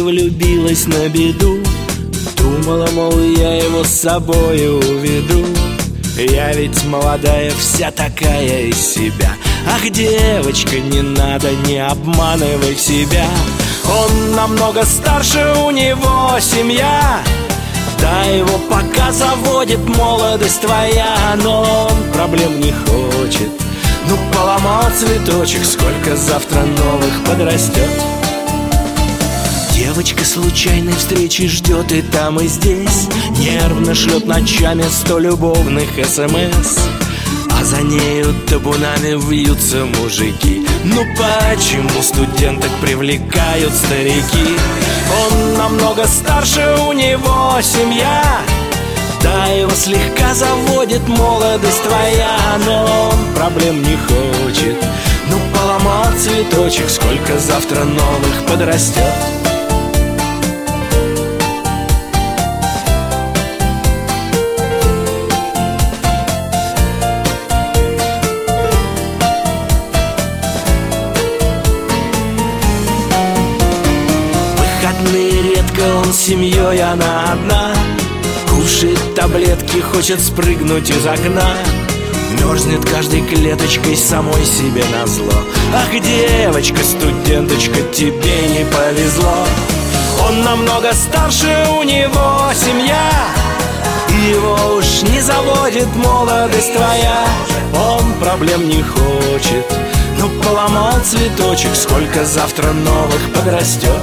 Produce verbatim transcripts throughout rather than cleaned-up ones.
влюбилась на беду. Думала, мол, я его с собой уведу. Я ведь молодая, вся такая из себя. Ах, девочка, не надо, не обманывай себя. Он намного старше, у него семья. Да, его пока заводит молодость твоя, но он проблем не хочет. Ну, поломал цветочек, сколько завтра новых подрастет. Девочка случайной встречи ждет и там, и здесь. Нервно шлет ночами сто любовных смс. А за нею табунами вьются мужики. Ну почему студенток привлекают старики? Он намного старше, у него семья. Да, его слегка заводит молодость твоя, но он проблем не хочет. Ну поломал цветочек, сколько завтра новых подрастет. Редко он с семьей, она одна. Кушает таблетки, хочет спрыгнуть из окна. Мерзнет каждой клеточкой, самой себе назло. Ах, девочка, студенточка, тебе не повезло. Он намного старше, у него семья. И его уж не заводит молодость твоя. Он проблем не хочет. Ну поломал цветочек, сколько завтра новых подрастет.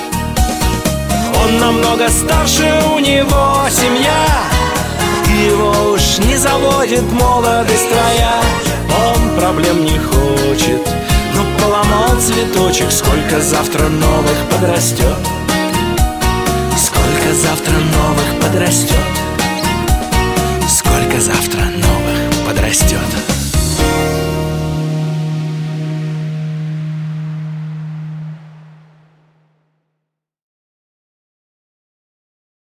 Он намного старше, у него семья. Его уж не заводит молодость твоя. Он проблем не хочет. Но поломал цветочек, сколько завтра новых подрастет. Сколько завтра новых подрастет. Сколько завтра новых подрастет.